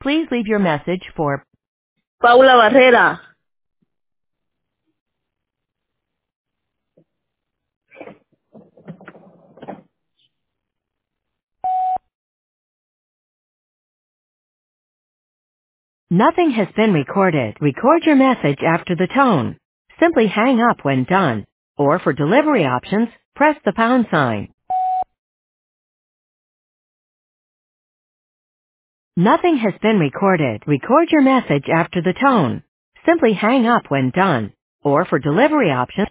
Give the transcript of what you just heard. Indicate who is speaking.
Speaker 1: Please leave your message for
Speaker 2: Paula Barrera.
Speaker 1: Nothing has been recorded. Record your message after the tone. Simply hang up when done. Or for delivery options, press the pound sign. Nothing has been recorded. Record your message after the tone. Simply hang up when done. Or for delivery options,